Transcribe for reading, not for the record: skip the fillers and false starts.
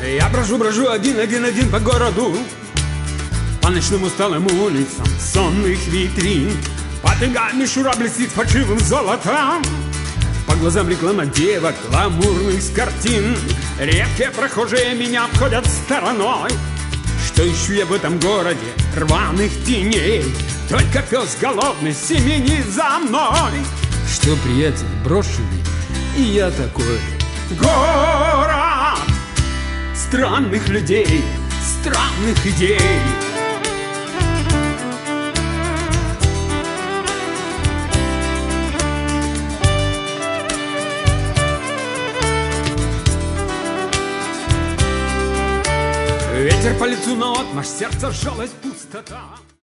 Я брожу один по городу, по ночным усталым улицам сонных витрин. Под ногами мишура блестит фальшивым золотом, по глазам реклама девок гламурных с картин. Редкие прохожие меня обходят стороной. Что ищу я в этом городе рваных теней? Только пес голодный семенит за мной. Что, приятель, брошенный, и я такой. Город странных людей, странных идей. Ветер по лицу наотмашь, сердце сжалась пустота.